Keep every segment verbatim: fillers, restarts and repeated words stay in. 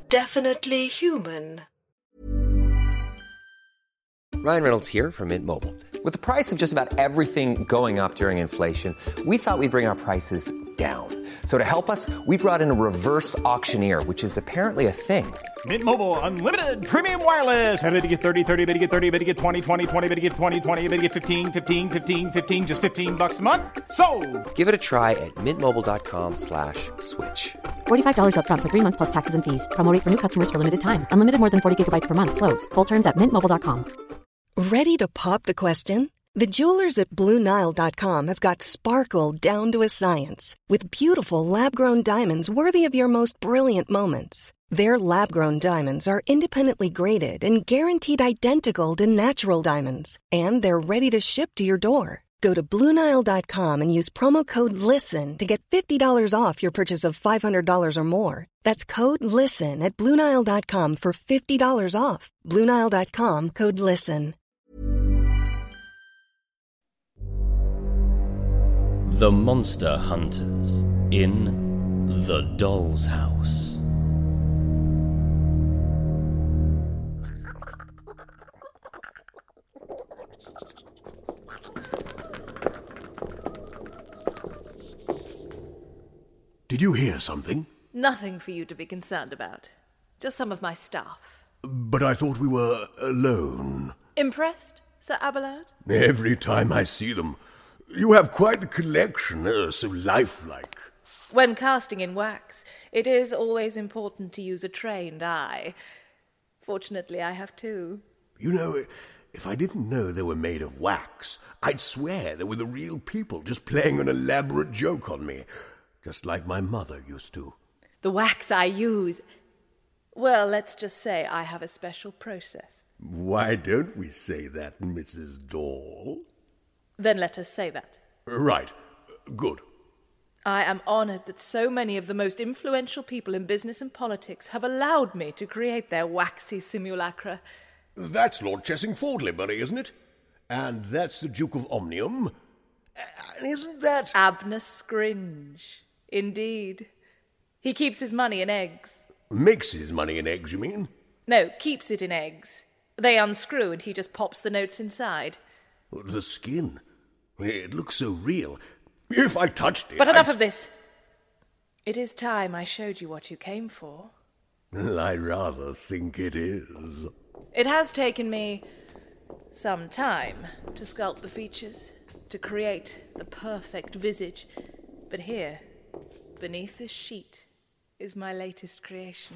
definitely human. Ryan Reynolds here from Mint Mobile. With the price of just about everything going up during inflation, we thought we'd bring our prices down. So to help us, we brought in a reverse auctioneer, which is apparently a thing. Mint Mobile Unlimited Premium Wireless. How to get thirty, thirty, how to get thirty, how to get twenty, twenty, twenty, how to get twenty, twenty, how to get fifteen, fifteen, fifteen, fifteen, just fifteen bucks a month? Sold! Give it a try at mintmobile.com slash switch. forty-five dollars up front for three months plus taxes and fees. Promo rate for new customers for limited time. Unlimited more than forty gigabytes per month. Slows full terms at mint mobile dot com. Ready to pop the question? The jewelers at Blue Nile dot com have got sparkle down to a science with beautiful lab-grown diamonds worthy of your most brilliant moments. Their lab-grown diamonds are independently graded and guaranteed identical to natural diamonds, and they're ready to ship to your door. Go to Blue Nile dot com and use promo code LISTEN to get fifty dollars off your purchase of five hundred dollars or more. That's code LISTEN at Blue Nile dot com for fifty dollars off. Blue Nile dot com, code LISTEN. The Monster Hunters in The Doll's House. Did you hear something? Nothing for you to be concerned about. Just some of my staff. But I thought we were alone. Impressed, Sir Abelard? Every time I see them, you have quite the collection, uh, so lifelike. When casting in wax, it is always important to use a trained eye. Fortunately, I have two. You know, if I didn't know they were made of wax, I'd swear they were the real people just playing an elaborate joke on me. Just like my mother used to. The wax I use... Well, let's just say I have a special process. Why don't we say that, Missus Doll? Then let us say that. Right. Good. I am honoured that so many of the most influential people in business and politics have allowed me to create their waxy simulacra. That's Lord Chessingfordleybury, isn't it? And that's the Duke of Omnium. And isn't that... Abner Scringe. Indeed. He keeps his money in eggs. Makes his money in eggs, you mean? No, keeps it in eggs. They unscrew and he just pops the notes inside. The skin. It looks so real. If I touched it... But enough I'd... of this. It is time I showed you what you came for. I rather think it is. It has taken me some time to sculpt the features, to create the perfect visage. But here, beneath this sheet, is my latest creation.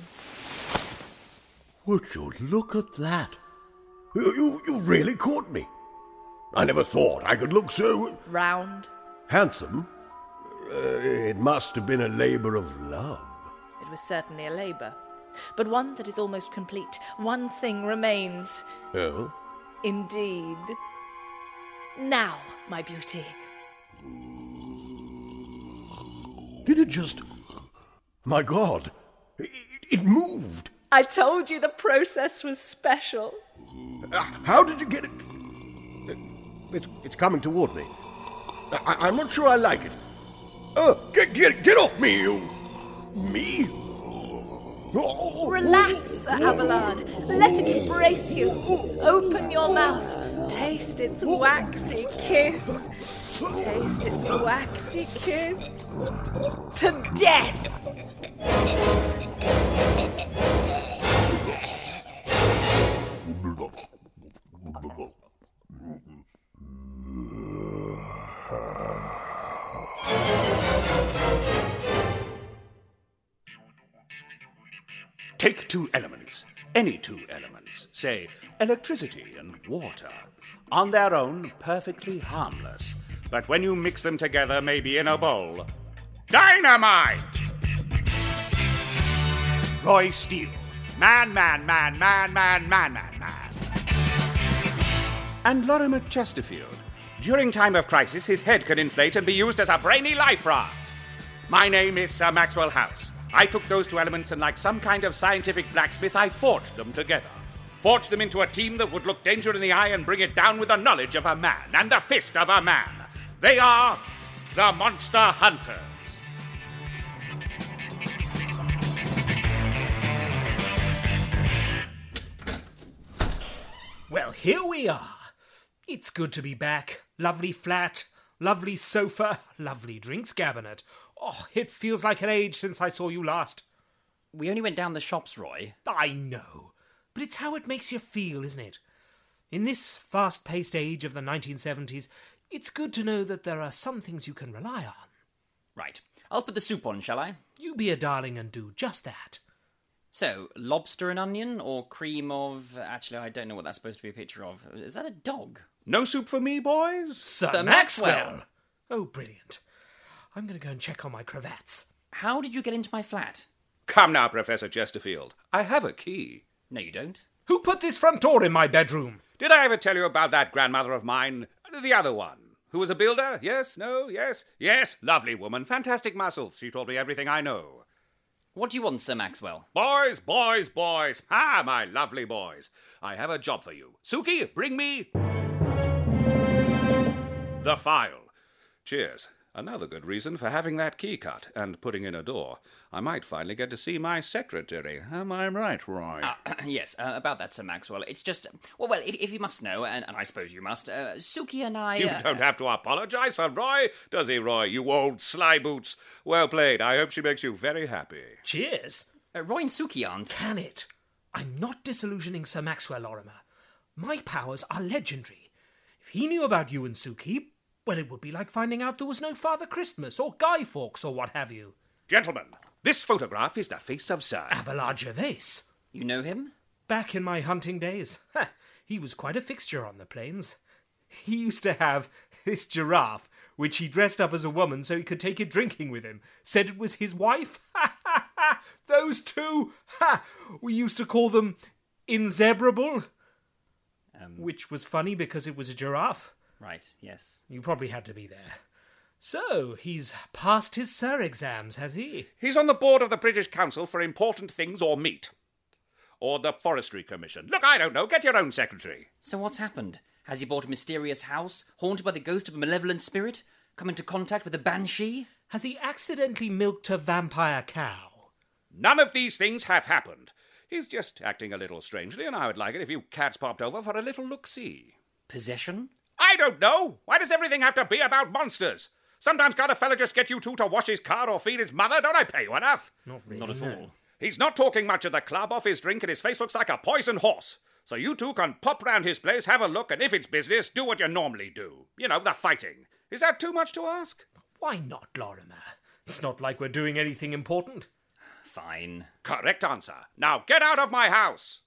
Would you look at that? You, you, you really caught me. I never thought I could look so... Round. Handsome? Uh, it must have been a labour of love. It was certainly a labour, but one that is almost complete. One thing remains. Oh? Indeed. Now, my beauty. Did it just... My God! It, it moved! I told you the process was special. Uh, how did you get it? It's, it's coming toward me. I, I'm not sure I like it. Oh, get, get, get off me, you... Me? Relax, Sir Abelard. Let it embrace you. Open your mouth. Taste its waxy kiss. Taste its waxy kiss. To death! Take two elements, any two elements, say electricity and water, on their own perfectly harmless, but when you mix them together, maybe in a bowl, dynamite! Roy Steele, man, man, man, man, man, man, man, man. And Lorimer Chesterfield. During time of crisis, his head can inflate and be used as a brainy life raft. My name is Sir Maxwell House. I took those two elements and like some kind of scientific blacksmith, I forged them together. Forged them into a team that would look danger in the eye and bring it down with the knowledge of a man and the fist of a man. They are the Monster Hunters. here we are. It's good to be back. Lovely flat, lovely sofa, lovely drinks cabinet. Oh, it feels like an age since I saw you last. We only went down the shops, Roy. I know, but it's how it makes you feel, isn't it? In this fast-paced age of the nineteen seventies, it's good to know that there are some things you can rely on. Right. I'll put the soup on, shall I? You be a darling and do just that. So, lobster and onion, or cream of... Actually, I don't know what that's supposed to be a picture of. Is that a dog? No soup for me, boys? Sir, Sir Maxwell. Maxwell! Oh, brilliant. I'm going to go and check on my cravats. How did you get into my flat? Come now, Professor Chesterfield. I have a key. No, you don't. Who put this front door in my bedroom? Did I ever tell you about that grandmother of mine? The other one. Who was a builder? Yes? No? Yes? Yes? Lovely woman. Fantastic muscles. She told me everything I know. What do you want, Sir Maxwell? Boys, boys, boys. Ah, my lovely boys. I have a job for you. Suki, bring me... the file. Cheers. Another good reason for having that key cut and putting in a door. I might finally get to see my secretary. Am I right, Roy? Uh, yes, uh, about that, Sir Maxwell. It's just... Well, well, if, if you must know, and, and I suppose you must, uh, Suki and I... You uh, don't have to apologise for Roy, does he, Roy, you old sly boots? Well played. I hope she makes you very happy. Cheers. Uh, Roy and Suki aren't... Can it? I'm not disillusioning Sir Maxwell, Lorimer. My powers are legendary. If he knew about you and Suki... well, it would be like finding out there was no Father Christmas or Guy Fawkes or what have you. Gentlemen, this photograph is the face of Sir... Abelard Gervais. You know him? Back in my hunting days. Ha, he was quite a fixture on the plains. He used to have this giraffe, which he dressed up as a woman so he could take it drinking with him. Said it was his wife. Ha, ha, ha! Those two! Ha! We used to call them inseparable. Um, which was funny because it was a giraffe. Right, yes. You probably had to be there. So, he's passed his Sir exams, has he? He's on the board of the British Council for Important Things or Meat. Or the Forestry Commission. Look, I don't know. Get your own secretary. So what's happened? Has he bought a mysterious house, haunted by the ghost of a malevolent spirit, come into contact with a banshee? Has he accidentally milked a vampire cow? None of these things have happened. He's just acting a little strangely, and I would like it if you cats popped over for a little look-see. Possession? I don't know. Why does everything have to be about monsters? Sometimes can't a fella just get you two to wash his car or feed his mother? Don't I pay you enough? Not really. Not at no. all. He's not talking much at the club, off his drink, and his face looks like a poisoned horse. So you two can pop round his place, have a look, and if it's business, do what you normally do. You know, the fighting. Is that too much to ask? Why not, Lorimer? It's not like we're doing anything important. Fine. Correct answer. Now get out of my house!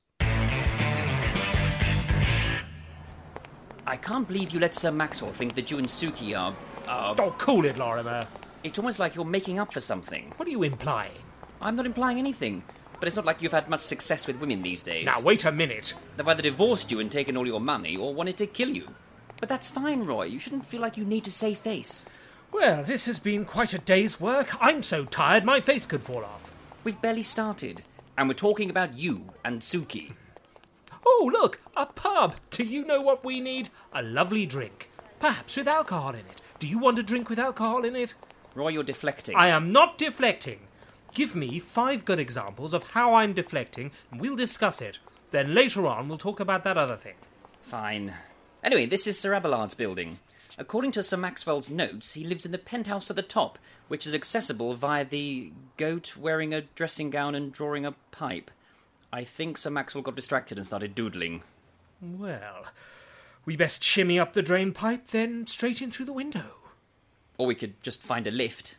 I can't believe you let Sir Maxwell think that you and Suki are... are... Oh, cool it, Lorimer. It's almost like you're making up for something. What are you implying? I'm not implying anything. But it's not like you've had much success with women these days. Now, wait a minute. They've either divorced you and taken all your money, or wanted to kill you. But that's fine, Roy. You shouldn't feel like you need to save face. Well, this has been quite a day's work. I'm so tired my face could fall off. We've barely started. And we're talking about you and Suki. Oh, look, a pub. Do you know what we need? A lovely drink. Perhaps with alcohol in it. Do you want a drink with alcohol in it? Roy, you're deflecting. I am not deflecting. Give me five good examples of how I'm deflecting, and we'll discuss it. Then later on, we'll talk about that other thing. Fine. Anyway, this is Sir Abelard's building. According to Sir Maxwell's notes, he lives in the penthouse at the top, which is accessible via the goat wearing a dressing gown and drawing a pipe. I think Sir Maxwell got distracted and started doodling. Well, we best shimmy up the drain pipe, then straight in through the window. Or we could just find a lift.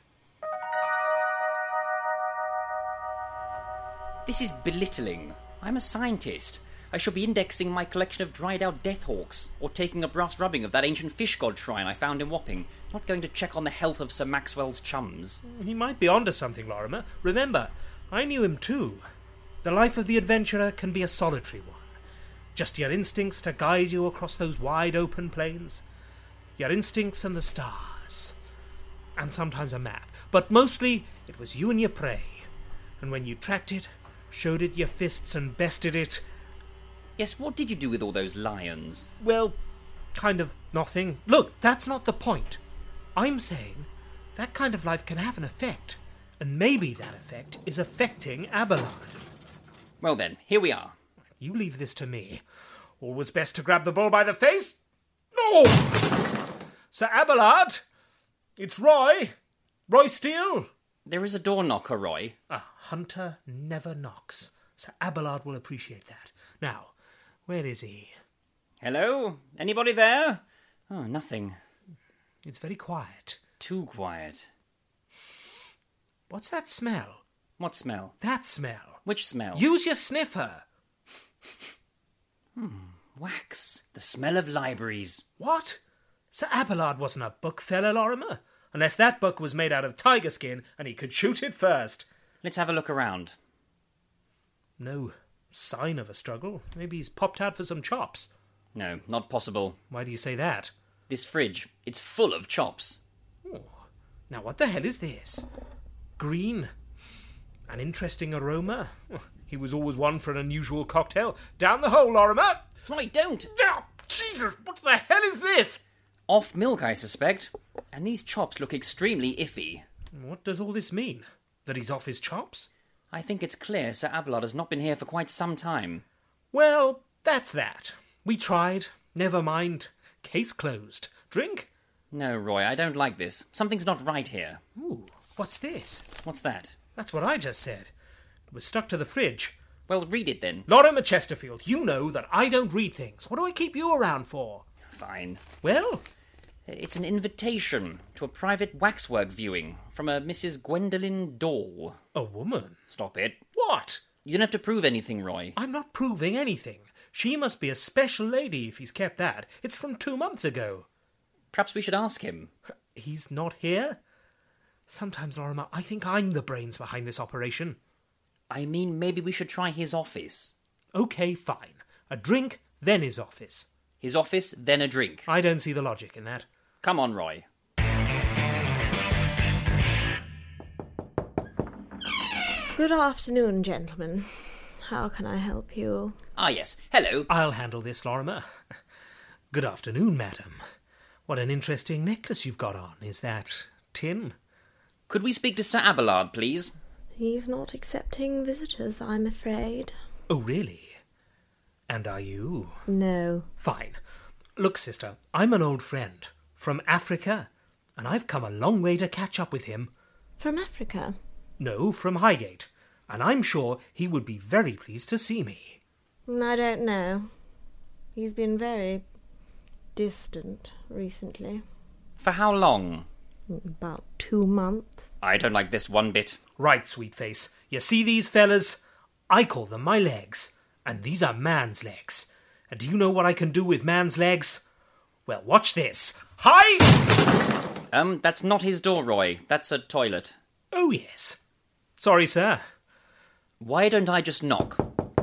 This is belittling. I'm a scientist. I should be indexing my collection of dried-out death hawks, or taking a brass rubbing of that ancient fish god shrine I found in Wapping, not going to check on the health of Sir Maxwell's chums. He might be onto something, Lorimer. Remember, I knew him too. The life of the adventurer can be a solitary one. Just your instincts to guide you across those wide-open plains. Your instincts and the stars. And sometimes a map. But mostly, it was you and your prey. And when you tracked it, showed it your fists and bested it... Yes, what did you do with all those lions? Well, kind of nothing. Look, that's not the point. I'm saying that kind of life can have an effect. And maybe that effect is affecting Abelard. Well then, here we are. You leave this to me. Always best to grab the bull by the face. Oh! Sir Abelard? It's Roy. Roy Steele. There is a door knocker, Roy. A hunter never knocks. Sir Abelard will appreciate that. Now, where is he? Hello? Anybody there? Oh, nothing. It's very quiet. Too quiet. What's that smell? What smell? That smell. Which smell? Use your sniffer. Hmm. Wax. The smell of libraries. What? Sir Abelard wasn't a bookfeller, Lorimer. Unless that book was made out of tiger skin and he could shoot it first. Let's have a look around. No sign of a struggle. Maybe he's popped out for some chops. No, not possible. Why do you say that? This fridge, it's full of chops. Oh. Now what the hell is this? Green. An interesting aroma. He was always one for an unusual cocktail. Down the hole, Lorimer! Right, don't! Oh, Jesus, what the hell is this? Off milk, I suspect. And these chops look extremely iffy. What does all this mean? That he's off his chops? I think it's clear Sir Abelard has not been here for quite some time. Well, that's that. We tried. Never mind. Case closed. Drink? No, Roy, I don't like this. Something's not right here. Ooh, what's this? What's that? That's what I just said. It was stuck to the fridge. Well, read it then. Lorimer Chesterfield, you know that I don't read things. What do I keep you around for? Fine. Well? It's an invitation to a private waxwork viewing from a Missus Gwendolen Dall. A woman? Stop it. What? You don't have to prove anything, Roy. I'm not proving anything. She must be a special lady if he's kept that. It's from two months ago. Perhaps we should ask him. He's not here? Sometimes, Lorimer, I think I'm the brains behind this operation. I mean, maybe we should try his office. OK, fine. A drink, then his office. His office, then a drink. I don't see the logic in that. Come on, Roy. Good afternoon, gentlemen. How can I help you? Ah, yes. Hello. I'll handle this, Lorimer. Good afternoon, madam. What an interesting necklace you've got on. Is that tin? Could we speak to Sir Abelard, please? He's not accepting visitors, I'm afraid. Oh, really? And are you? No. Fine. Look, sister, I'm an old friend from Africa, and I've come a long way to catch up with him. From Africa? No, from Highgate, and I'm sure he would be very pleased to see me. I don't know. He's been very distant recently. For how long? About two months. I don't like this one bit. Right, sweet face. You see these fellas? I call them my legs, and these are man's legs. And do you know what I can do with man's legs? Well, watch this. Hi! Um, that's not his door, Roy. That's a toilet. Oh, yes. Sorry, sir. Why don't I just knock?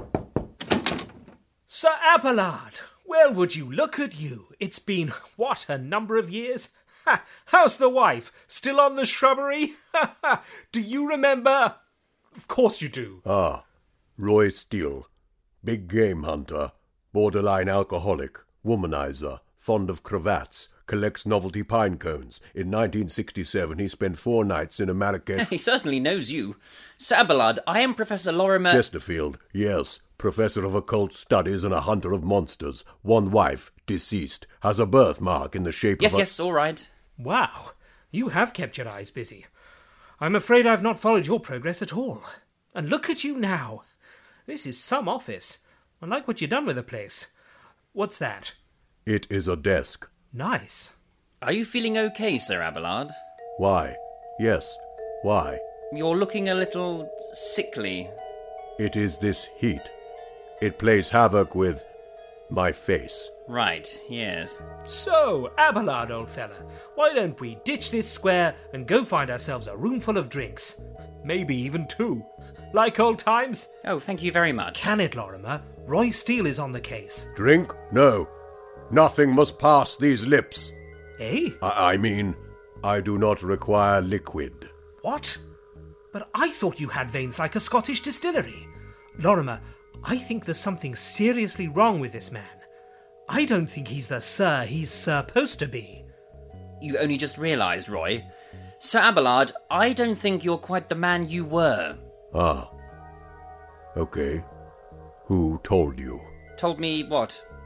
Sir Abelard, well, would you look at you? It's been, what, a number of years? Ha! How's the wife? Still on the shrubbery? Ha ha! Do you remember? Of course you do. Ah, Roy Steele. Big game hunter. Borderline alcoholic. Womanizer. Fond of cravats. Collects novelty pine cones. In nineteen sixty-seven, he spent four nights in a Marrakesh... He certainly knows you. Sir Abelard, I am Professor Lorimer... Chesterfield, yes. Professor of occult studies and a hunter of monsters. One wife, deceased. Has a birthmark in the shape yes, of a... Yes, yes, all right. Wow, you have kept your eyes busy. I'm afraid I've not followed your progress at all. And look at you now. This is some office. I like what you've done with the place. What's that? It is a desk. Nice. Are you feeling okay, Sir Abelard? Why? Yes. Why? You're looking a little sickly. It is this heat. It plays havoc with my face. Right, yes. So, Abelard, old fella, why don't we ditch this square and go find ourselves a room full of drinks? Maybe even two. Like old times? Oh, thank you very much. Can it, Lorimer? Roy Steele is on the case. Drink? No. Nothing must pass these lips. Eh? I, I mean, I do not require liquid. What? But I thought you had veins like a Scottish distillery. Lorimer, I think there's something seriously wrong with this man. I don't think he's the sir he's supposed to be. You only just realised, Roy. Sir Abelard, I don't think you're quite the man you were. Ah. Okay. Who told you? Told me what?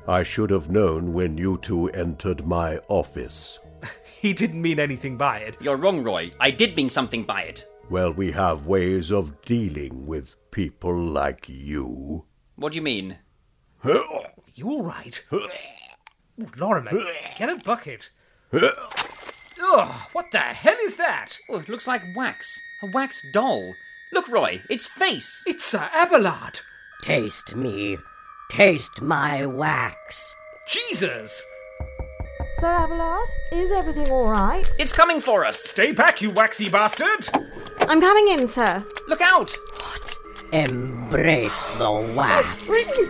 I should have known when you two entered my office. He didn't mean anything by it. You're wrong, Roy. I did mean something by it. Well, we have ways of dealing with people like you. What do you mean? You all right? Ooh, Lorimer, get a bucket. Ugh, what the hell is that? Oh, it looks like wax. A wax doll. Look, Roy, its face. It's Sir Abelard. Taste me. Taste my wax. Jesus! Sir Abelard, is everything all right? It's coming for us. Stay back, you waxy bastard. I'm coming in, sir. Look out. What? Embrace the wax.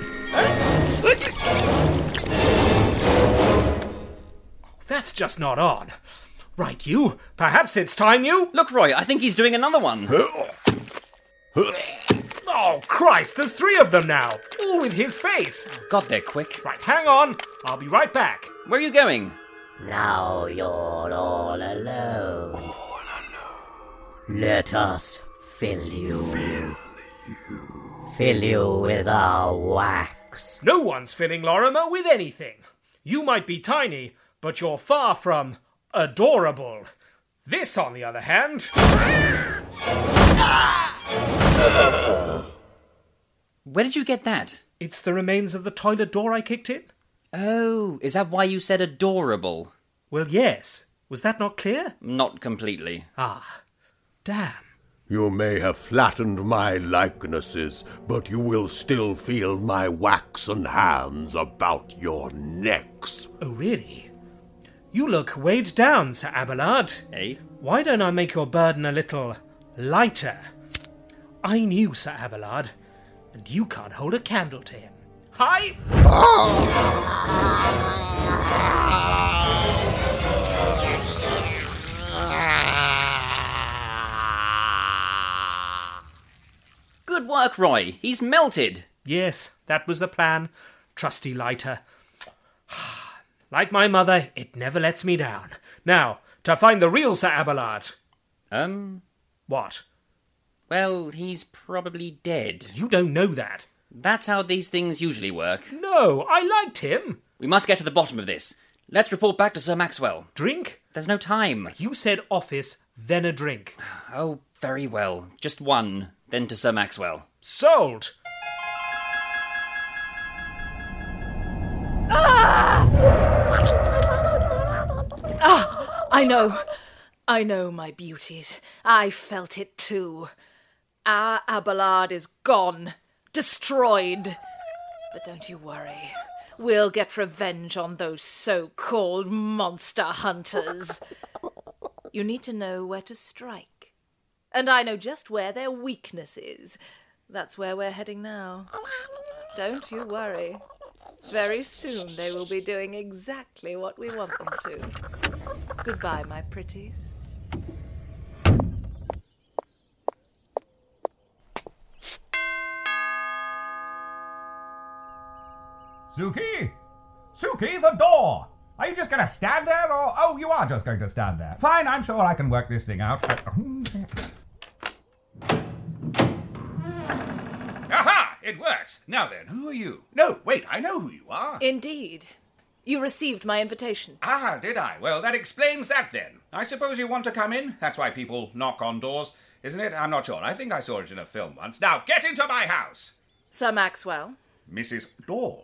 That's just not on. Right, you. Perhaps it's time you... Look, Roy, I think he's doing another one. Oh, Christ, there's three of them now. All with his face. God, they're quick. Right, hang on. I'll be right back. Where are you going? Now you're all alone. All alone. Let us fill you. Fill you. Fill you with our wax. No one's filling Lorimer with anything. You might be tiny, but you're far from adorable. This, on the other hand... Where did you get that? It's the remains of the toilet door I kicked in. Oh, is that why you said adorable? Well, yes. Was that not clear? Not completely. Ah, damn. You may have flattened my likenesses, but you will still feel my waxen hands about your necks. Oh, really? You look weighed down, Sir Abelard. Eh? Why don't I make your burden a little lighter? I knew Sir Abelard, and you can't hold a candle to him. Hi! Good work, Roy. He's melted. Yes, that was the plan. Trusty lighter. Like my mother, it never lets me down. Now, to find the real Sir Abelard. Um... What? Well, he's probably dead. You don't know that. That's how these things usually work. No, I liked him. We must get to the bottom of this. Let's report back to Sir Maxwell. Drink? There's no time. You said office, then a drink. Oh, very well. Just one, then to Sir Maxwell. Sold! Ah! Ah! I know. I know, my beauties. I felt it too. Our Abelard is gone. Destroyed. But don't you worry. We'll get revenge on those so-called monster hunters. You need to know where to strike. And I know just where their weakness is. That's where we're heading now. Don't you worry. Very soon they will be doing exactly what we want them to. Goodbye, my pretties. Suki? Suki, the door! Are you just going to stand there, or... Oh, you are just going to stand there. Fine, I'm sure I can work this thing out. Aha! It works! Now then, who are you? No, wait, I know who you are. Indeed. You received my invitation. Ah, did I? Well, that explains that then. I suppose you want to come in? That's why people knock on doors, isn't it? I'm not sure. I think I saw it in a film once. Now, get into my house! Sir Maxwell. Missus Doll.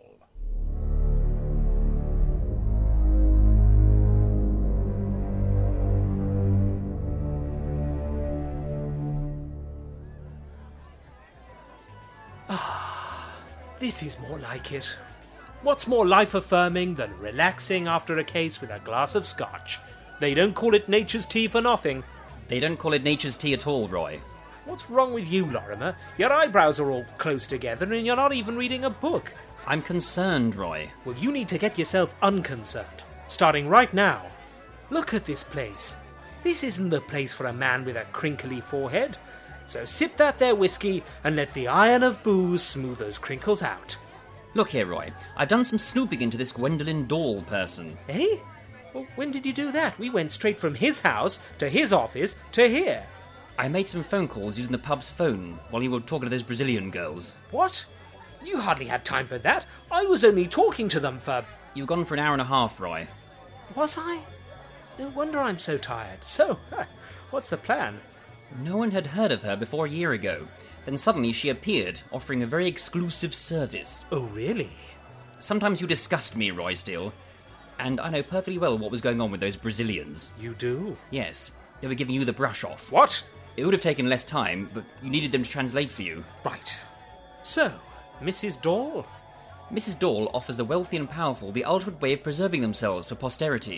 This is more like it. What's more life-affirming than relaxing after a case with a glass of scotch? They don't call it nature's tea for nothing. They don't call it nature's tea at all, Roy. What's wrong with you, Lorimer? Your eyebrows are all close together and you're not even reading a book. I'm concerned, Roy. Well, you need to get yourself unconcerned. Starting right now. Look at this place. This isn't the place for a man with a crinkly forehead. So sip that there whiskey and let the iron of booze smooth those crinkles out. Look here, Roy. I've done some snooping into this Gwendolyn Doll person. Eh? Well, when did you do that? We went straight from his house to his office to here. I made some phone calls using the pub's phone while you were talking to those Brazilian girls. What? You hardly had time for that. I was only talking to them for... You were gone for an hour and a half, Roy. Was I? No wonder I'm so tired. So, what's the plan? No one had heard of her before a year ago. Then suddenly she appeared, offering a very exclusive service. Oh, really? Sometimes you disgust me, Roy Steele. And I know perfectly well what was going on with those Brazilians. You do? Yes. They were giving you the brush off. What? It would have taken less time, but you needed them to translate for you. Right. So, Missus Dall? Missus Dall offers the wealthy and powerful the ultimate way of preserving themselves for posterity.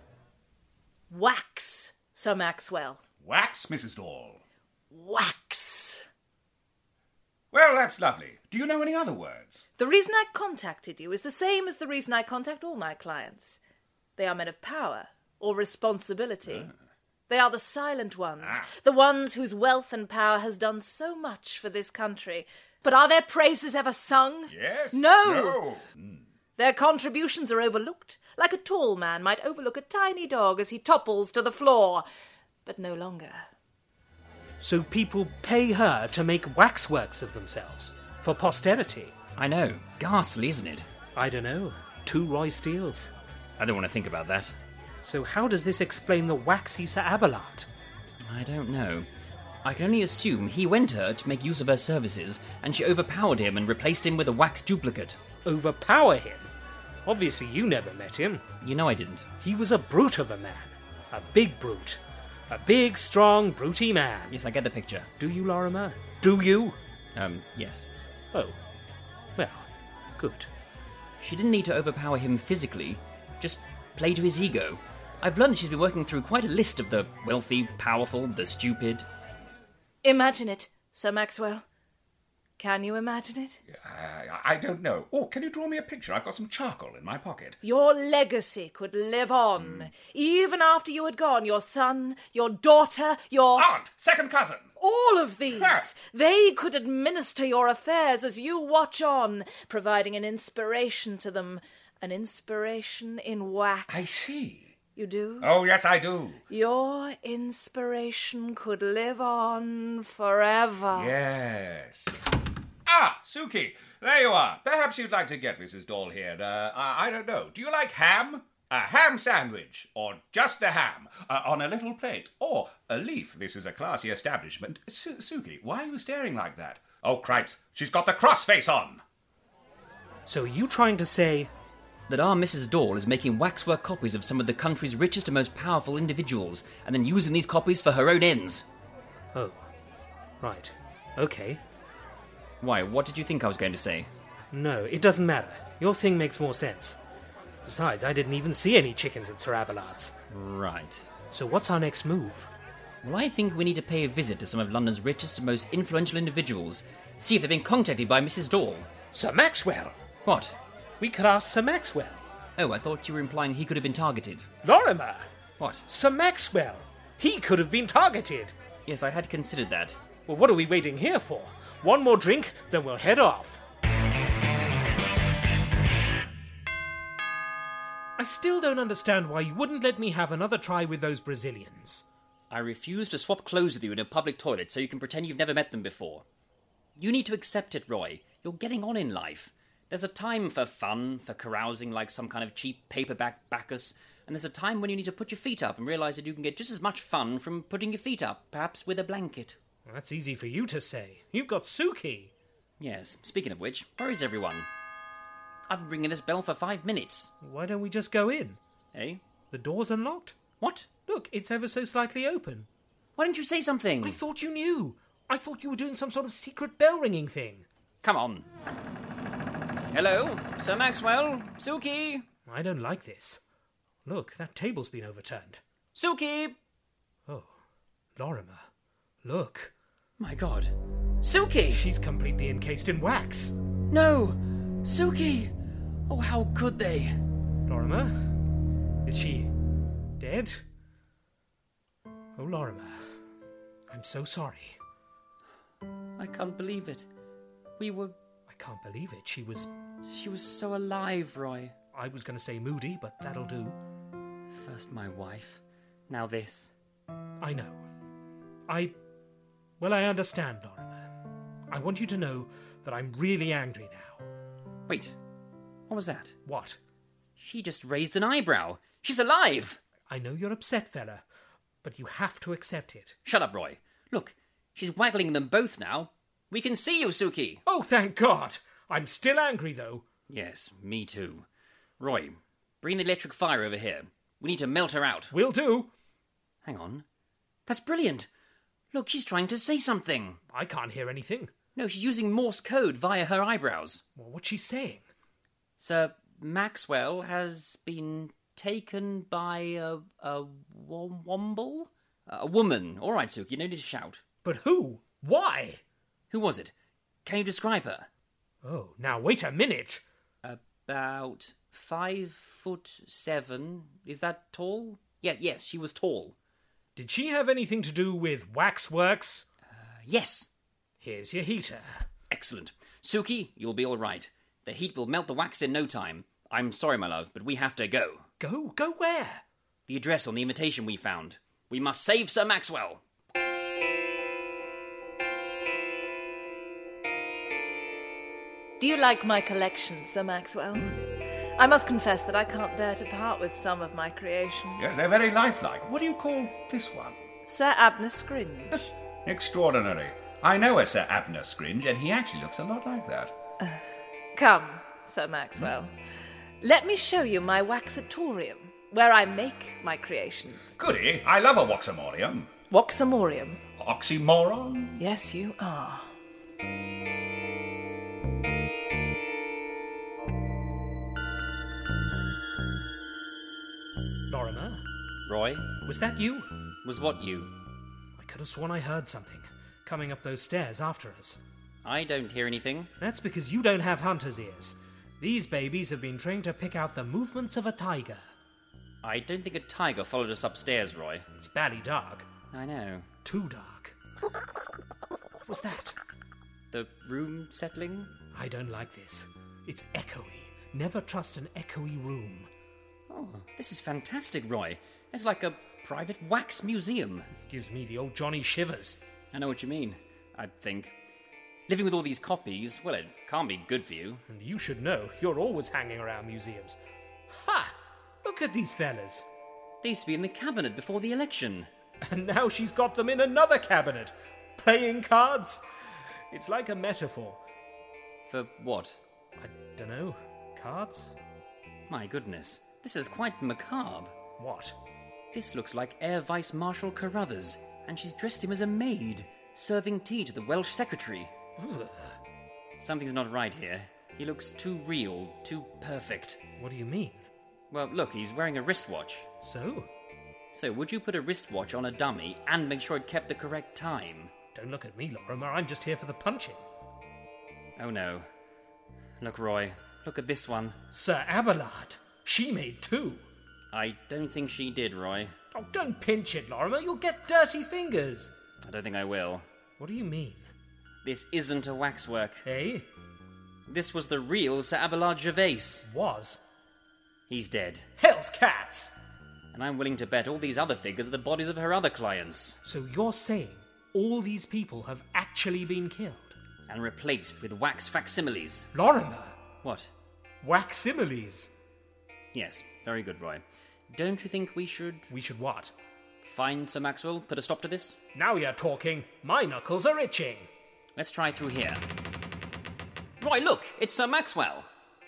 Wax, Sir Maxwell. Wax, Missus Dall. Wax. Well, that's lovely. Do you know any other words? The reason I contacted you is the same as the reason I contact all my clients. They are men of power or responsibility. Ah. They are the silent ones, ah. the ones whose wealth and power has done so much for this country. But are their praises ever sung? Yes. No. No. Mm. Their contributions are overlooked, like a tall man might overlook a tiny dog as he topples to the floor, but no longer. So people pay her to make waxworks of themselves, for posterity. I know. Ghastly, isn't it? I don't know. Two Roy Steeles. I don't want to think about that. So how does this explain the waxy Sir Abelard? I don't know. I can only assume he went to her to make use of her services, and she overpowered him and replaced him with a wax duplicate. Overpower him? Obviously you never met him. You know I didn't. He was a brute of a man. A big brute. A big, strong, brutey man. Yes, I get the picture. Do you, Lorimer? Do you? Um, yes. Oh. Well, good. She didn't need to overpower him physically. Just play to his ego. I've learned that she's been working through quite a list of the wealthy, powerful, the stupid. Imagine it, Sir Maxwell. Can you imagine it? Uh, I don't know. Oh, can you draw me a picture? I've got some charcoal in my pocket. Your legacy could live on. Mm. Even after you had gone, your son, your daughter, your... Aunt, second cousin. All of these. They could administer your affairs as you watch on, providing an inspiration to them. An inspiration in wax. I see. You do? Oh, yes, I do. Your inspiration could live on forever. Yes. Ah, Suki, there you are. Perhaps you'd like to get Missus Dall here. Uh, I, I don't know. Do you like ham? A ham sandwich, or just a ham, uh, on a little plate, or a leaf. This is a classy establishment. Su- Suki, why are you staring like that? Oh, cripes, she's got the cross-face on. So are you trying to say... that our Missus Dall is making waxwork copies of some of the country's richest and most powerful individuals, and then using these copies for her own ends. Oh, right. Okay. Why, what did you think I was going to say? No, it doesn't matter. Your thing makes more sense. Besides, I didn't even see any chickens at Sir Abelard's. Right. So what's our next move? Well, I think we need to pay a visit to some of London's richest and most influential individuals. See if they've been contacted by Missus Dall. Sir Maxwell! What? We could ask Sir Maxwell. Oh, I thought you were implying he could have been targeted. Lorimer! What? Sir Maxwell! He could have been targeted! Yes, I had considered that. Well, what are we waiting here for? One more drink, then we'll head off. I still don't understand why you wouldn't let me have another try with those Brazilians. I refuse to swap clothes with you in a public toilet so you can pretend you've never met them before. You need to accept it, Roy. You're getting on in life. There's a time for fun, for carousing like some kind of cheap paperback Bacchus, and there's a time when you need to put your feet up and realise that you can get just as much fun from putting your feet up, perhaps with a blanket. Well, that's easy for you to say. You've got Suki. Yes, speaking of which, where is everyone? I've been ringing this bell for five minutes. Why don't we just go in? Eh? The door's unlocked. What? Look, it's ever so slightly open. Why didn't you say something? I thought you knew. I thought you were doing some sort of secret bell-ringing thing. Come on. Hello, Sir Maxwell, Suki. I don't like this. Look, that table's been overturned. Suki! Oh, Lorimer, look. My God. Suki! She's completely encased in wax. No! Suki! Oh, how could they? Lorimer? Is she dead? Oh, Lorimer, I'm so sorry. I can't believe it. We were... I can't believe it. She was... She was so alive, Roy. I was going to say moody, but that'll do. First my wife, now this. I know. I... Well, I understand, Lorimer. I want you to know that I'm really angry now. Wait, what was that? What? She just raised an eyebrow. She's alive! I know you're upset, fella, but you have to accept it. Shut up, Roy. Look, she's waggling them both now. We can see you, Suki. Oh, thank God! I'm still angry, though. Yes, me too. Roy, bring the electric fire over here. We need to melt her out. Will do. Hang on. That's brilliant. Look, she's trying to say something. I can't hear anything. No, she's using Morse code via her eyebrows. Well, what's she saying? Sir Maxwell has been taken by a, a womble? A woman. All right, Suki, no need to shout. But who? Why? Who was it? Can you describe her? Oh, now wait a minute. About five foot seven. Is that tall? Yeah, yes, she was tall. Did she have anything to do with waxworks? Uh, yes. Here's your heater. Excellent. Suki, you'll be all right. The heat will melt the wax in no time. I'm sorry, my love, but we have to go. Go? Go where? The address on the invitation we found. We must save Sir Maxwell. Do you like my collection, Sir Maxwell? I must confess that I can't bear to part with some of my creations. Yes, they're very lifelike. What do you call this one? Sir Abner Scringe. Extraordinary. I know a Sir Abner Scringe, and he actually looks a lot like that. Uh, come, Sir Maxwell. Let me show you my waxatorium, where I make my creations. Goody. I love a waxamorium. Waxamorium? Oxymoron? Yes, you are. Lorimer? Roy? Was that you? Was what you? I could have sworn I heard something coming up those stairs after us. I don't hear anything. That's because you don't have hunter's ears. These babies have been trained to pick out the movements of a tiger. I don't think a tiger followed us upstairs, Roy. It's barely dark. I know. Too dark. What was that? The room settling? I don't like this. It's echoey. Never trust an echoey room. Oh, this is fantastic, Roy. It's like a private wax museum. Gives me the old Johnny shivers. I know what you mean, I think. Living with all these copies, well, it can't be good for you. And you should know, you're always hanging around museums. Ha! Look at these fellas. They used to be in the cabinet before the election. And now she's got them in another cabinet. Playing cards? It's like a metaphor. For what? I don't know. Cards? My goodness, this is quite macabre. What? This looks like Air Vice Marshal Carruthers, and she's dressed him as a maid, serving tea to the Welsh secretary. Ugh. Something's not right here. He looks too real, too perfect. What do you mean? Well, look, he's wearing a wristwatch. So? So, would you put a wristwatch on a dummy and make sure it kept the correct time? Don't look at me, Lorimer. I'm just here for the punching. Oh, no. Look, Roy. Look at this one. Sir Abelard. She made two. I don't think she did, Roy. Oh, don't pinch it, Lorimer. You'll get dirty fingers. I don't think I will. What do you mean? This isn't a waxwork. Eh? This was the real Sir Abelard Gervais. Was? He's dead. Hell's cats! And I'm willing to bet all these other figures are the bodies of her other clients. So you're saying all these people have actually been killed? And replaced with wax facsimiles. Lorimer! What? Waximiles? Yes, very good, Roy. Don't you think we should... We should what? Find Sir Maxwell, put a stop to this? Now you're talking. My knuckles are itching. Let's try through here. Roy, look! It's Sir Maxwell!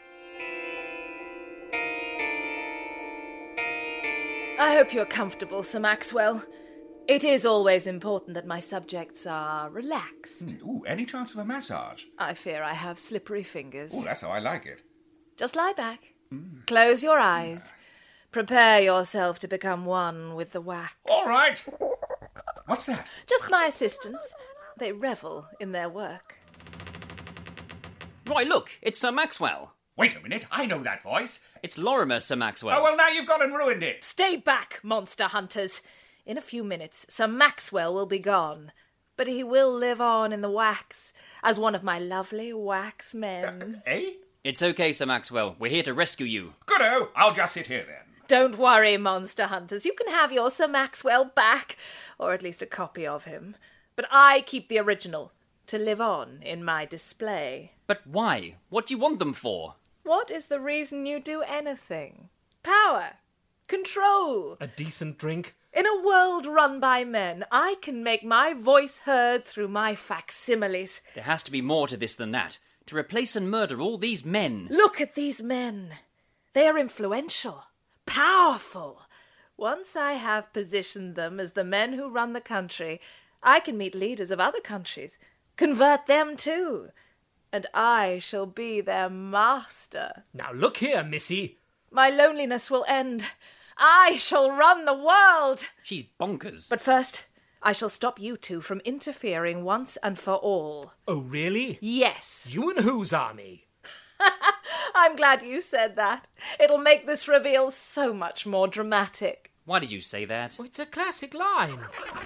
I hope you're comfortable, Sir Maxwell. It is always important that my subjects are relaxed. Mm, ooh, any chance of a massage? I fear I have slippery fingers. Oh, that's how I like it. Just lie back. Mm. Close your eyes. Prepare yourself to become one with the wax. All right. What's that? Just my assistants. They revel in their work. Roy, look! It's Sir Maxwell! Wait a minute, I know that voice. It's Lorimer, Sir Maxwell. Oh, well, now you've gone and ruined it. Stay back, monster hunters. In a few minutes, Sir Maxwell will be gone. But he will live on in the wax, as one of my lovely wax men. Uh, eh? It's okay, Sir Maxwell. We're here to rescue you. Good-o. I'll just sit here then. Don't worry, monster hunters. You can have your Sir Maxwell back, or at least a copy of him. But I keep the original, to live on in my display. But why? What do you want them for? What is the reason you do anything? Power. Control. A decent drink? In a world run by men, I can make my voice heard through my facsimiles. There has to be more to this than that. To replace and murder all these men. Look at these men. They are influential, powerful. Once I have positioned them as the men who run the country, I can meet leaders of other countries, convert them too, and I shall be their master. Now look here, Missy. My loneliness will end. I shall run the world. She's bonkers. But first, I shall stop you two from interfering once and for all. Oh, really? Yes. You and whose army? I'm glad you said that. It'll make this reveal so much more dramatic. Why did you say that? Oh, it's a classic line.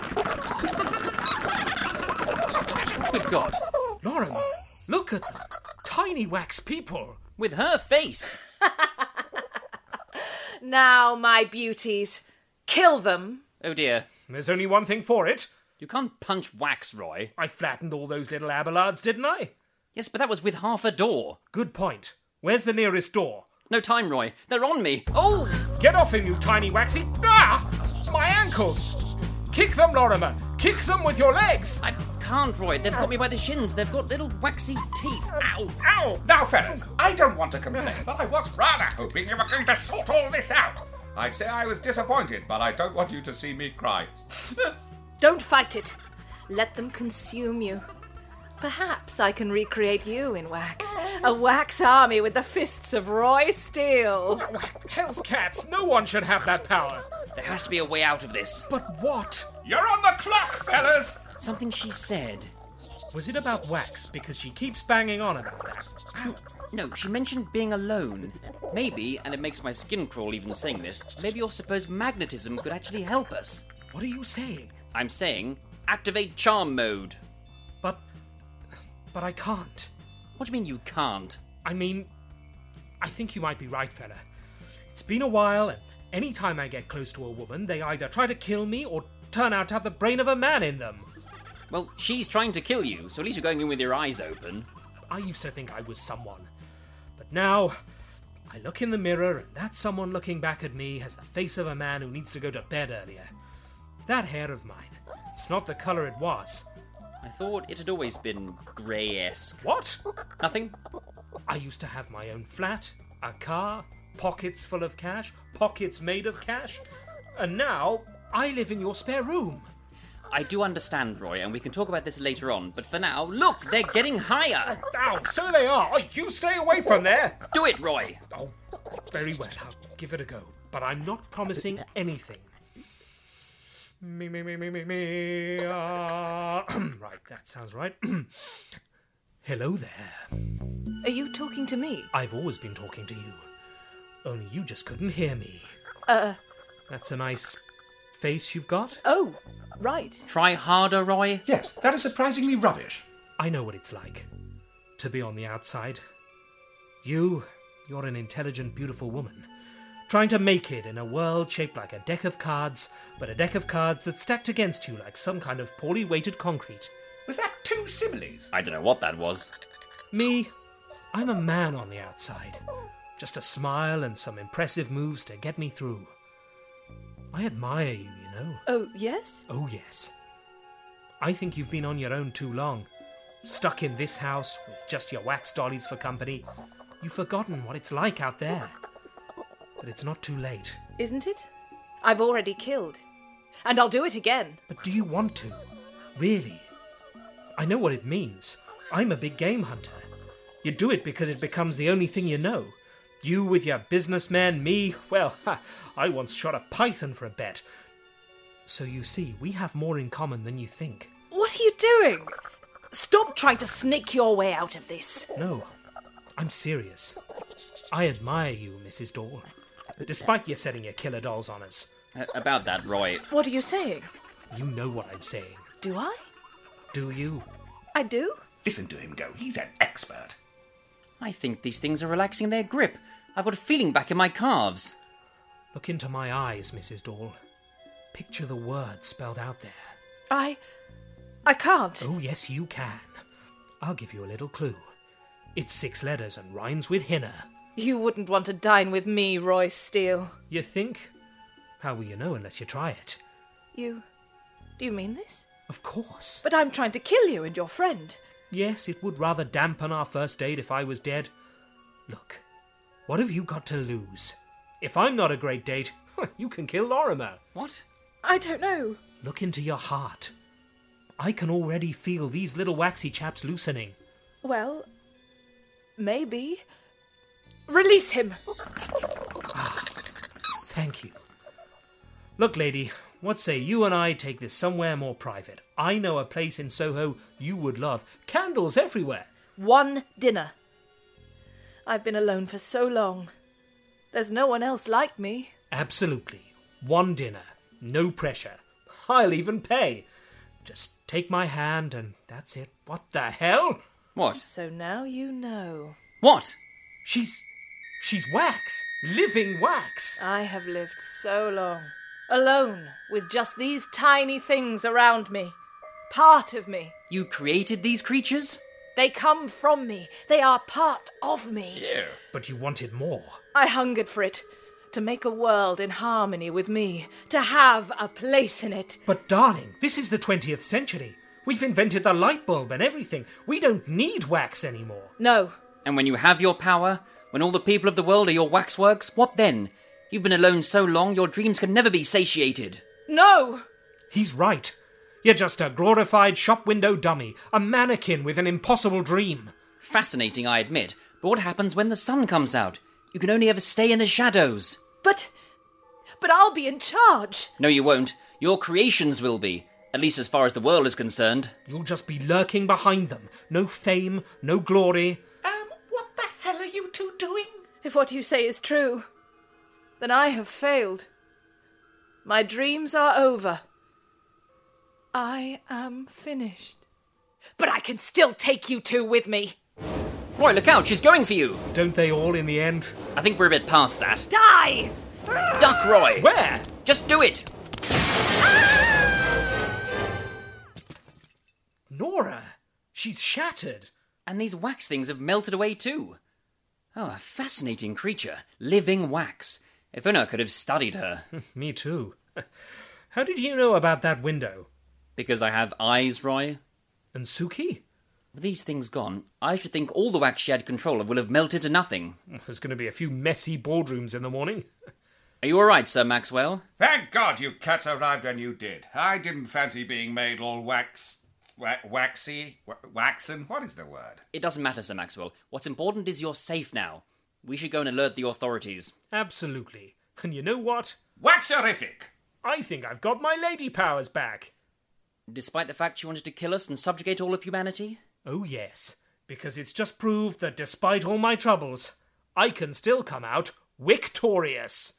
Good God. Lauren, look at them. Tiny wax people. With her face. Now, my beauties, kill them. Oh dear. There's only one thing for it. You can't punch wax, Roy. I flattened all those little Abelards, didn't I? Yes, but that was with half a door. Good point. Where's the nearest door? No time, Roy. They're on me. Oh! Get off him, you tiny waxy... Ah! My ankles! Kick them, Lorimer! Kick them with your legs! I can't, Roy. They've got me by the shins. They've got little waxy teeth. Ow! Ow! Now, fellas, I don't want to complain, but I was rather hoping you were going to sort all this out. I'd say I was disappointed, but I don't want you to see me cry. Don't fight it. Let them consume you. Perhaps I can recreate you in wax. A wax army with the fists of Roy Steele. Hell's cats, no one should have that power. There has to be a way out of this. But what? You're on the clock, fellas! Something she said. Was it about wax? Because she keeps banging on about that. Ow. No, she mentioned being alone. Maybe, and it makes my skin crawl even saying this, maybe your supposed magnetism could actually help us. What are you saying? I'm saying, activate charm mode. But... But I can't. What do you mean you can't? I mean, I think you might be right, fella. It's been a while, and any time I get close to a woman, they either try to kill me or turn out to have the brain of a man in them. Well, she's trying to kill you, so at least you're going in with your eyes open. I used to think I was someone. But now, I look in the mirror, and that someone looking back at me has the face of a man who needs to go to bed earlier. That hair of mine, it's not the colour it was. I thought it had always been grey-esque. What? Nothing? I used to have my own flat, a car, pockets full of cash, pockets made of cash, and now I live in your spare room. I do understand, Roy, and we can talk about this later on, but for now, look, they're getting higher! Ow, so they are! Oh, you stay away from there! Do it, Roy! Oh, very well, I'll give it a go, but I'm not promising anything. Me, me, me, me, me, me. Uh... right, that sounds right. Hello there. Are you talking to me? I've always been talking to you. Only you just couldn't hear me. Uh... That's a nice face you've got. Oh, right. Try harder, Roy. Yes, that is surprisingly rubbish. I know what it's like. To be on the outside. You, you're an intelligent, beautiful woman. Trying to make it in a world shaped like a deck of cards, but a deck of cards that's stacked against you like some kind of poorly weighted concrete. Was that two similes? I don't know what that was. Me, I'm a man on the outside. Just a smile and some impressive moves to get me through. I admire you, you know. Oh, yes? Oh, yes. I think you've been on your own too long. Stuck in this house with just your wax dollies for company. You've forgotten what it's like out there. But it's not too late. Isn't it? I've already killed. And I'll do it again. But do you want to? Really? I know what it means. I'm a big game hunter. You do it because it becomes the only thing you know. You with your businessmen, me, well, ha, I once shot a python for a bet. So you see, we have more in common than you think. What are you doing? Stop trying to snake your way out of this. No, I'm serious. I admire you, Missus Dahl. Despite your setting your killer dolls on us. Uh, about that, Roy. What are you saying? You know what I'm saying. Do I? Do you? I do? Listen to him go. He's an expert. I think these things are relaxing their grip. I've got a feeling back in my calves. Look into my eyes, Missus Dahl. Picture the words spelled out there. I... I can't. Oh, yes, you can. I'll give you a little clue. It's six letters and rhymes with Hinner. You wouldn't want to dine with me, Royce Steele. You think? How will you know unless you try it? You... do you mean this? Of course. But I'm trying to kill you and your friend. Yes, it would rather dampen our first date if I was dead. Look, what have you got to lose? If I'm not a great date, you can kill Lorimer. What? I don't know. Look into your heart. I can already feel these little waxy chaps loosening. Well, maybe. Release him! Ah, thank you. Look, lady, what say you and I take this somewhere more private? I know a place in Soho you would love. Candles everywhere. One dinner. I've been alone for so long. There's no one else like me. Absolutely. One dinner. No pressure. I'll even pay. Just take my hand and that's it. What the hell? What? So now you know. What? She's... she's wax. Living wax. I have lived so long. Alone, with just these tiny things around me. Part of me. You created these creatures? They come from me. They are part of me. Yeah. But you wanted more. I hungered for it. To make a world in harmony with me. To have a place in it. But darling, this is the twentieth century. We've invented the light bulb and everything. We don't need wax anymore. No. And when you have your power, when all the people of the world are your waxworks, what then? You've been alone so long, your dreams can never be satiated. No! He's right. You're just a glorified shop window dummy, a mannequin with an impossible dream. Fascinating, I admit, but what happens when the sun comes out? You can only ever stay in the shadows. But... but I'll be in charge. No, you won't. Your creations will be. At least as far as the world is concerned. You'll just be lurking behind them. No fame, no glory. Um, what the hell are you two doing? If what you say is true, then I have failed. My dreams are over. I am finished. But I can still take you two with me. Roy, look out, she's going for you. Don't they all in the end? I think we're a bit past that. Die! Duck, Roy! Where? Just do it! Nora! She's shattered. And these wax things have melted away too. Oh, a fascinating creature. Living wax. If only I could have studied her. Me too. How did you know about that window? Because I have eyes, Roy. And Suki? With these things gone, I should think all the wax she had control of will have melted to nothing. There's going to be a few messy boardrooms in the morning. Are you all right, Sir Maxwell? Thank God you cats arrived when you did. I didn't fancy being made all wax... Wa- waxy? Wa- waxen? What is the word? It doesn't matter, Sir Maxwell. What's important is you're safe now. We should go and alert the authorities. Absolutely. And you know what? Waxerific! I think I've got my lady powers back. Despite the fact she wanted to kill us and subjugate all of humanity? Oh yes, because it's just proved that despite all my troubles, I can still come out victorious.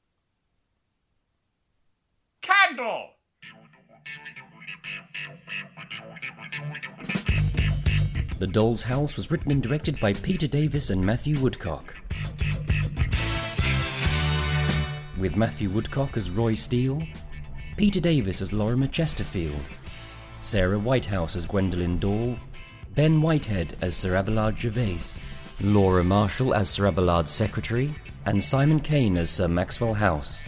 Candle! The Doll's House was written and directed by Peter Davis and Matthew Woodcock. With Matthew Woodcock as Roy Steele, Peter Davis as Lorimer Chesterfield, Sarah Whitehouse as Gwendolyn Dall, Ben Whitehead as Sir Abelard Gervais, Laura Marshall as Sir Abelard's secretary, and Simon Kane as Sir Maxwell House.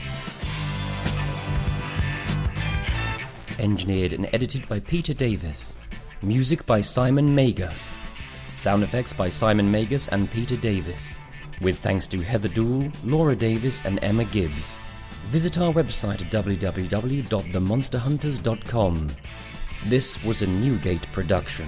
Engineered and edited by Peter Davis. Music by Simon Magus. Sound effects by Simon Magus and Peter Davis. With thanks to Heather Dool, Laura Davis and Emma Gibbs. Visit our website at w w w dot the monster hunters dot com. This was a Newgate production.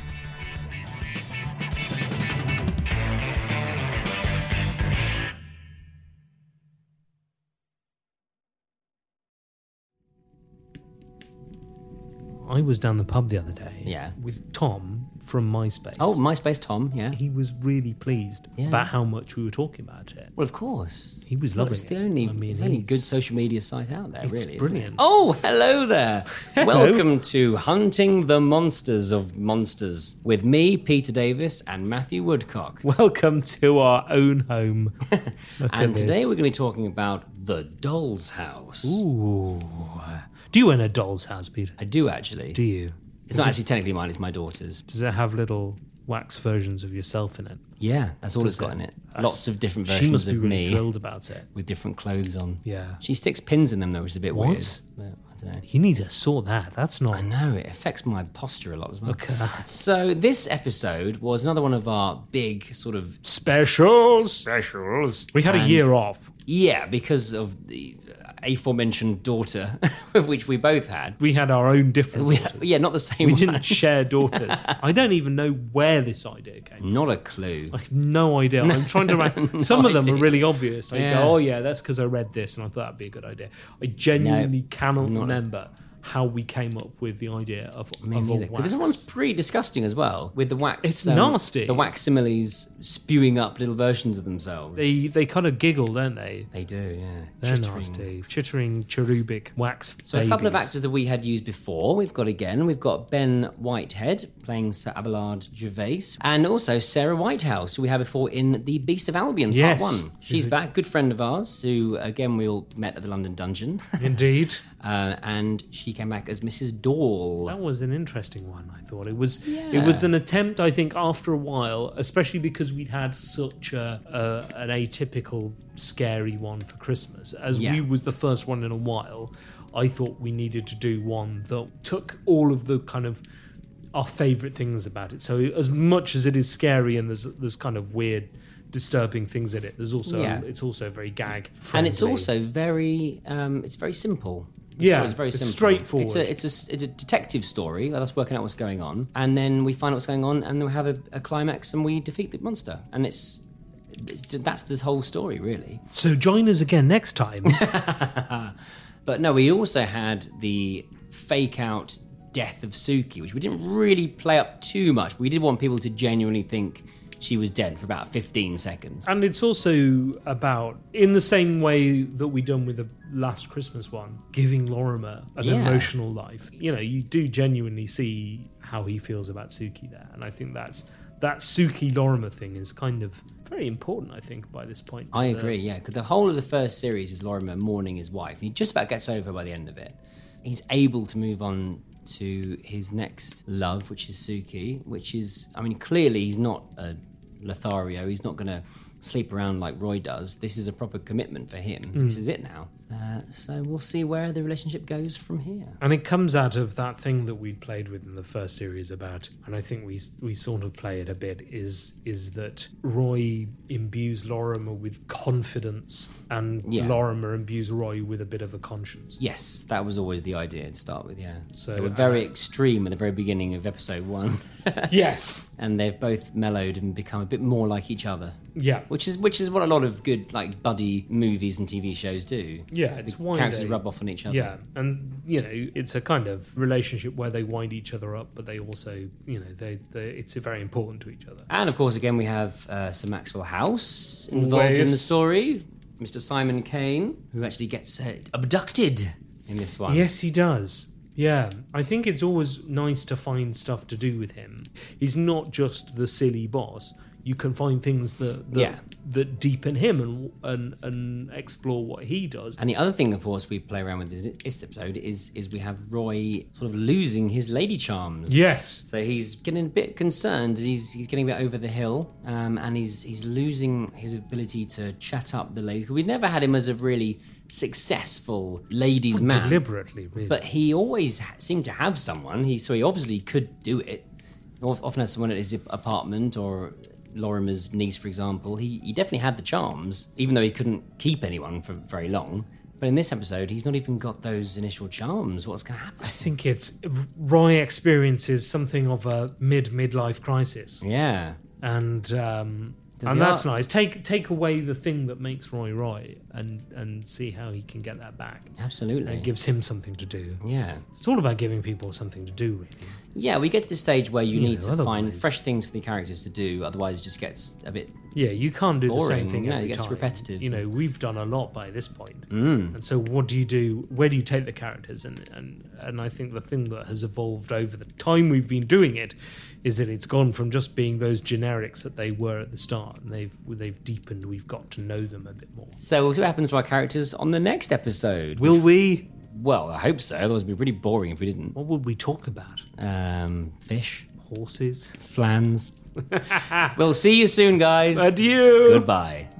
I was down the pub the other day. Yeah. With Tom from MySpace. Oh, MySpace Tom, yeah. He was really pleased Yeah. about how much we were talking about it. Well, of course. He was Well, loving it's it. the only, I mean, it's the only he's- good social media site out there, It's really. isn't it? brilliant. Oh, hello there. Hello. Welcome to Hunting the Monsters of Monsters with me, Peter Davis, and Matthew Woodcock. Welcome to our own home. Look And at today this. we're going to be talking about The Doll's House. Ooh. Do you own a doll's house, Peter? I do, actually. Do you? It's not actually technically mine, it's my daughter's. Does it have little wax versions of yourself in it? Yeah, that's all Does it's got it? in it. That's- Lots of different versions She must be of really me. thrilled about it. With different clothes on. Yeah. She sticks pins in them, though, which is a bit What? weird. But I don't know. You need to sort that. That's not... I know, it affects my posture a lot as well. Look at that. So this episode was another one of our big sort of... Specials! Specials. We had a And- year off. Yeah, because of the aforementioned daughter, which we both had. We had our own different We, daughters. yeah, not the same We one. didn't share daughters. I don't even know where this idea came from. Not a clue. I have no idea. I'm trying to rank. Some No of them idea. are really obvious. I Yeah. go, oh yeah, that's because I read this and I thought that'd be a good idea. I genuinely No, cannot not- remember how we came up with the idea of, Me of a neither. 'Cause wax. This one's pretty disgusting as well, with the wax. It's nasty. The wax similes spewing up little versions of themselves. They they kind of giggle, don't they? They do, yeah. They're Chittering. nasty. Chittering, cherubic wax. So a couple of babies. actors that we had used before. We've got again, we've got Ben Whitehead playing Sir Abelard Gervais, and also Sarah Whitehouse, who we had before in The Beast of Albion Yes. Part One. She's back, good friend of ours, who again we all met at the London Dungeon. Indeed. Uh, and she came back as Missus Dall. That was an interesting one, I thought. It was Yeah. it was an attempt, I think, after a while, especially because we'd had such a, a an atypical, scary one for Christmas. As Yeah. we was the first one in a while, I thought we needed to do one that took all of the kind of our favourite things about it. So as much as it is scary and there's there's kind of weird, disturbing things in it, there's also Yeah. it's also very gag And it's friendly. also very, um, it's very simple. The Yeah, story's very it's simple. straightforward. It's a, it's a, it's a detective story. That's working out what's going on, and then we find out what's going on, and then we have a, a climax, and we defeat the monster, and it's, it's that's this whole story really. So join us again next time. But no, we also had the fake out death of Suki, which we didn't really play up too much. We did want people to genuinely think she was dead for about fifteen seconds. And it's also about, in the same way that we done with the last Christmas one, giving Lorimer an Yeah. emotional life. You know, you do genuinely see how he feels about Suki there. And I think that's that Suki Lorimer thing is kind of very important, I think, by this point. I Uh, agree, yeah, because the whole of the first series is Lorimer mourning his wife, and he just about gets over by the end of it. He's able to move on to his next love, which is Suki, which is, I mean, clearly he's not a Lothario, he's not going to sleep around like Roy does. This is a proper commitment for him. Mm. This is it now. Uh, so we'll see where the relationship goes from here. And it comes out of that thing that we'd played with in the first series about, and I think we we sort of play it a bit, is is that Roy imbues Lorimer with confidence, and Yeah. Lorimer imbues Roy with a bit of a conscience. Yes, that was always the idea to start with, yeah. So, they were very uh, extreme at the very beginning of episode one. Yes. And they've both mellowed and become a bit more like each other. Yeah. Which is which is what a lot of good like buddy movies and T V shows do. Yeah, it's the why characters they- rub off on each other. Yeah, and you know, it's a kind of relationship where they wind each other up, but they also, you know, they, they it's very important to each other. And of course, again, we have uh, Sir Maxwell House involved in Always. the story. Mister Simon Kane, who actually gets uh, abducted in this one. Yes, he does. Yeah, I think it's always nice to find stuff to do with him. He's not just the silly boss. You can find things that that, Yeah. that deepen him and, and and explore what he does. And the other thing, of course, we play around with this, this episode is is we have Roy sort of losing his lady charms. Yes. So he's getting a bit concerned that he's he's getting a bit over the hill, um, and he's he's losing his ability to chat up the ladies. We've never had him as a really successful ladies' man, Deliberately, really. but he always ha- seemed to have someone. He so he obviously could do it. Of- Often has someone at his apartment or Lorimer's niece, for example. He he definitely had the charms, even though he couldn't keep anyone for very long. But in this episode, he's not even got those initial charms. What's going to happen? I think it's Roy experiences something of a mid midlife crisis. Yeah, and um, There and they that's are. nice. Take take away the thing that makes Roy Roy, and and see how he can get that back. Absolutely, it gives him something to do. Yeah, it's all about giving people something to do, really. Yeah, we get to the stage where you, You need know, to find otherwise- fresh things for the characters to do. Otherwise, it just gets a bit Yeah, you can't do the same boring. thing No, every it gets time. repetitive. You know, we've done a lot by this point. Mm. And so what do you do? Where do you take the characters? And, and, and I think the thing that has evolved over the time we've been doing it is that it's gone from just being those generics that they were at the start, and they've they've deepened. We've got to know them a bit more. So we'll see what happens to our characters on the next episode. Will we? Well, I hope so. Otherwise, it'd be pretty boring if we didn't. What would we talk about? Um, fish, Horses. flans. We'll see you soon, guys. Adieu. Goodbye.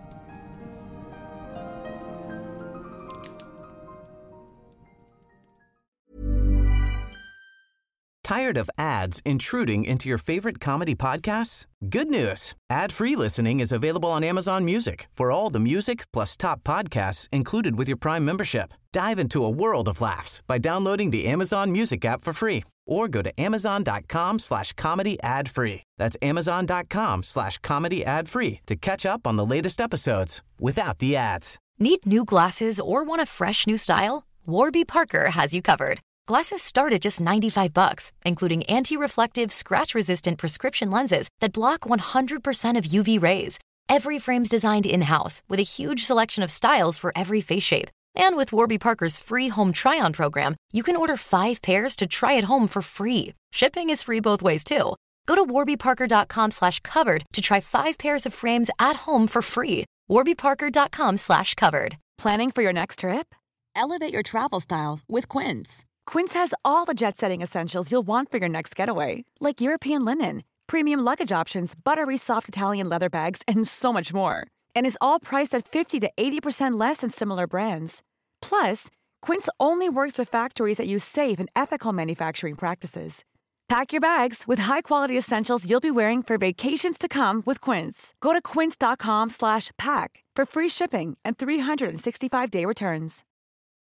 Tired of ads intruding into your favorite comedy podcasts? Good news. Ad-free listening is available on Amazon Music for all the music plus top podcasts included with your Prime membership. Dive into a world of laughs by downloading the Amazon Music app for free or go to amazon.com slash comedy ad free. That's amazon.com slash comedy ad free to catch up on the latest episodes without the ads. Need new glasses or want a fresh new style? Warby Parker has you covered. Glasses start at just ninety-five bucks, including anti-reflective, scratch-resistant prescription lenses that block one hundred percent of U V rays. Every frame's designed in-house with a huge selection of styles for every face shape. And with Warby Parker's free home try-on program, you can order five pairs to try at home for free. Shipping is free both ways, too. Go to warbyparker.com slash covered to try five pairs of frames at home for free. warbyparker.com slash covered. Planning for your next trip? Elevate your travel style with Quince. Quince has all the jet-setting essentials you'll want for your next getaway, like European linen, premium luggage options, buttery soft Italian leather bags, and so much more. And is all priced at fifty to eighty percent less than similar brands. Plus, Quince only works with factories that use safe and ethical manufacturing practices. Pack your bags with high-quality essentials you'll be wearing for vacations to come with Quince. Go to quince.com slash pack for free shipping and three sixty-five day returns.